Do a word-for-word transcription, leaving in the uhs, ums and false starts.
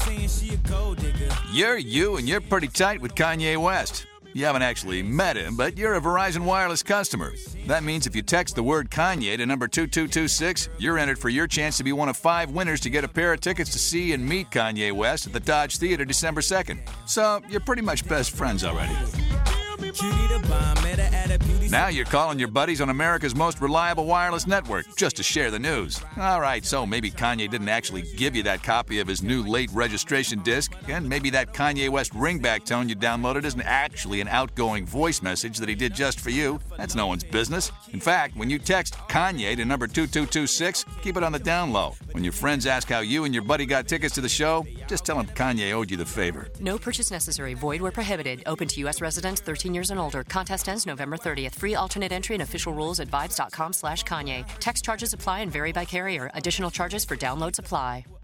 saying she a gold digger. You're you and you're pretty tight with Kanye West. You haven't actually met him, but you're a Verizon Wireless customer. That means if you text the word Kanye to number two two two six, you're entered for your chance to be one of five winners to get a pair of tickets to see and meet Kanye West at the Dodge Theater December second. So you're pretty much best friends already. Now you're calling your buddies on America's most reliable wireless network just to share the news. All right, so maybe Kanye didn't actually give you that copy of his new late registration disc, and maybe that Kanye West ringback tone you downloaded isn't actually an outgoing voice message that he did just for you. That's no one's business. In fact, when you text Kanye to number two two two six, keep it on the down low. When your friends ask how you and your buddy got tickets to the show, just tell them Kanye owed you the favor. No purchase necessary. Void where prohibited. Open to U S residents thirteen years and older. Contest ends November thirtieth. Free alternate entry and official rules at vibes dot com slash Kanye. Text charges apply and vary by carrier. Additional charges for downloads apply.